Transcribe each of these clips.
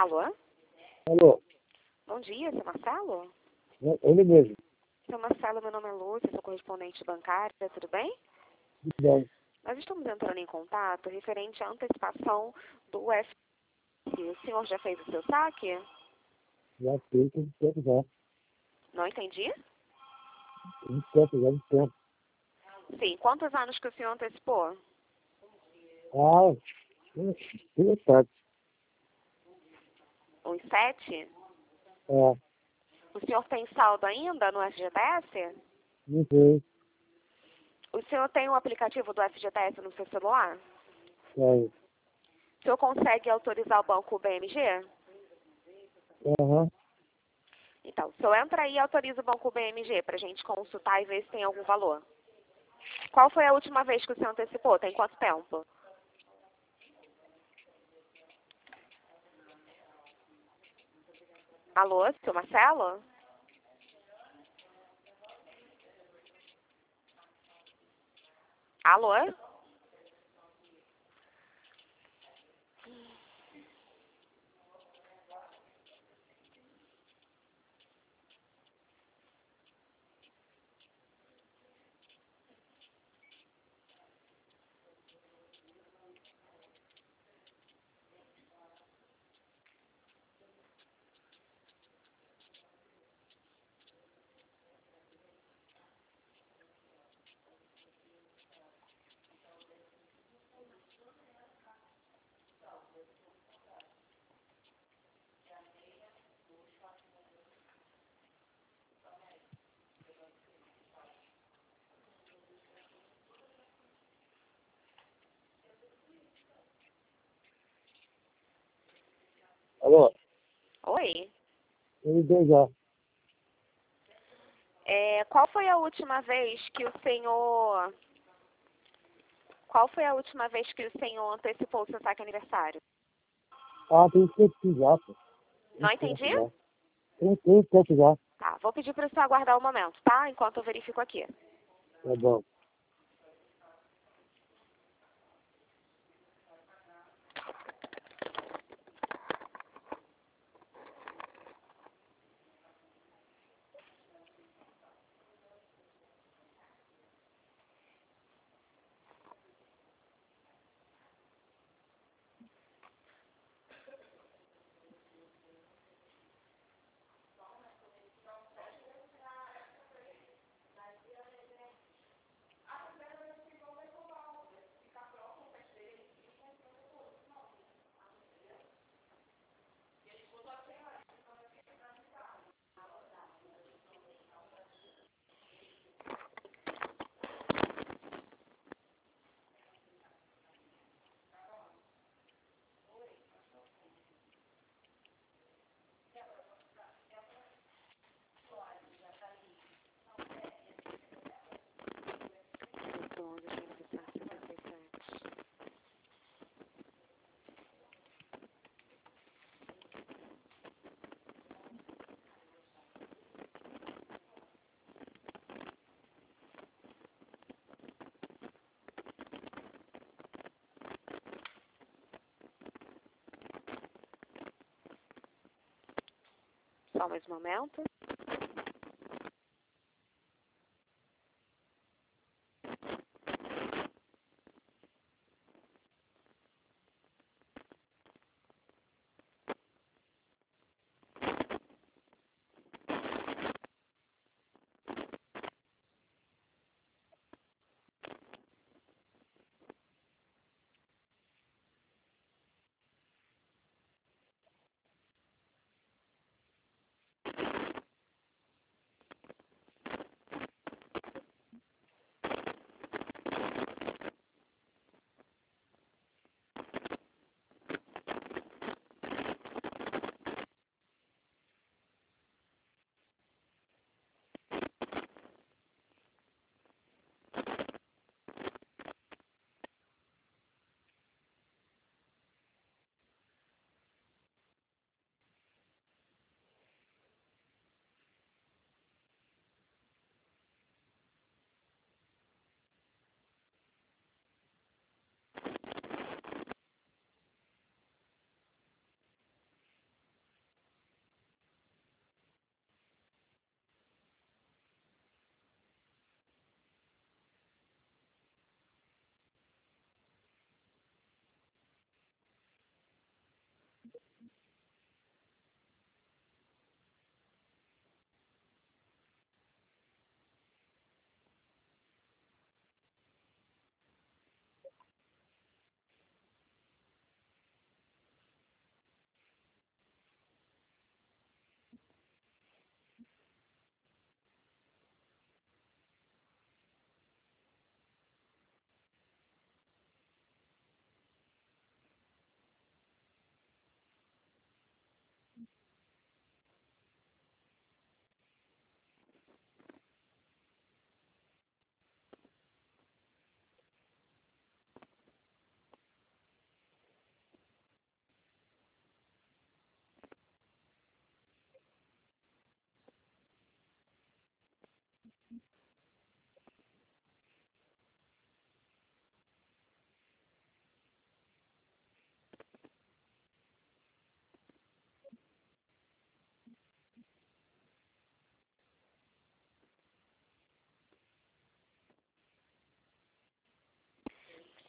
Alô? Alô, Bom dia, seu Marcelo? ele mesmo. Seu Marcelo, meu nome é Lúcia, sou correspondente bancária, tudo bem? Tudo bem. Nós estamos entrando em contato referente à antecipação do F. O senhor já fez o seu saque? Já fiz, tem tempo já. Não entendi? Tem tempo. Sim, quantos anos que o senhor antecipou? Ah, interessante. Uns 7? É, O senhor tem saldo ainda no FGTS? não sei, O senhor tem o aplicativo do FGTS no seu celular? tem. O senhor consegue autorizar o banco BMG? Aham. Então, o senhor entra aí e autoriza o banco BMG para a gente consultar e ver se tem algum valor. Qual foi a última vez que o senhor antecipou? Tem quanto tempo? Alô, seu Marcelo? Alô? Alô, Oi. ele deu já. Qual foi a última vez que o senhor... Qual foi a última vez que o senhor antecipou o seu saque aniversário? Ah, tem tempo já, pô. Não Tem tempo entendi? já. Tem tempo já. Tá, vou pedir para o senhor aguardar um momento, tá? Enquanto eu verifico aqui. Tá bom. Só mais um momento.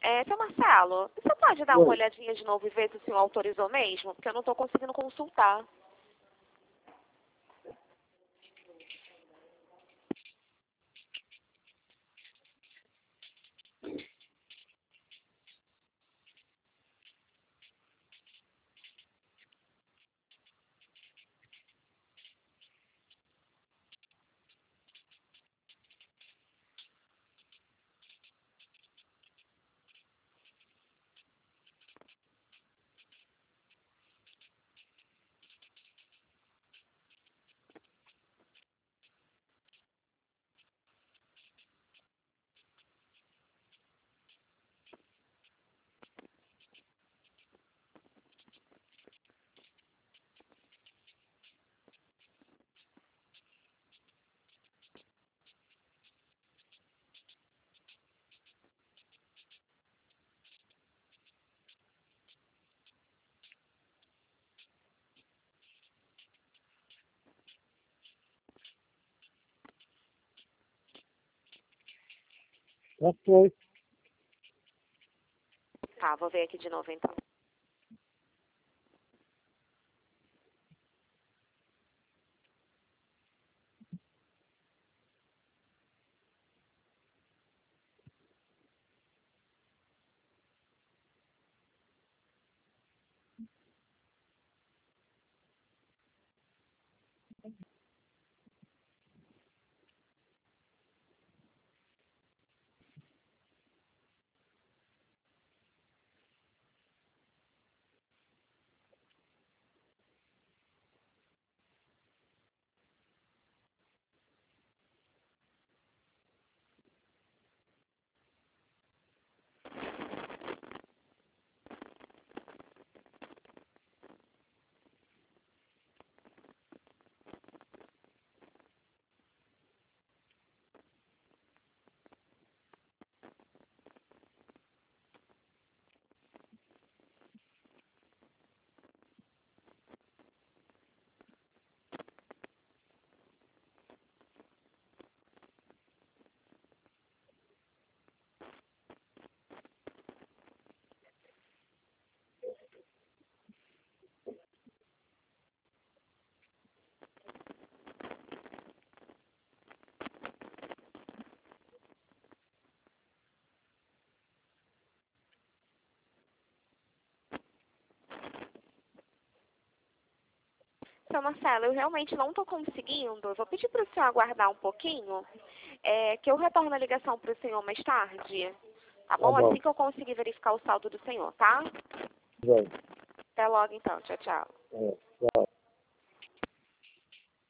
Seu Marcelo, você pode dar uma Oi. olhadinha de novo e ver se o senhor autorizou mesmo? Porque eu não estou conseguindo consultar. Já foi. Tá, vou ver aqui de novo então. Seu Marcelo, eu realmente não estou conseguindo. Eu vou pedir para o senhor aguardar um pouquinho, que eu retorno a ligação para o senhor mais tarde. Tá Tá bom? bom. Assim que eu conseguir verificar o saldo do senhor, tá? Vai. Até logo então. Tchau, tchau. Tchau.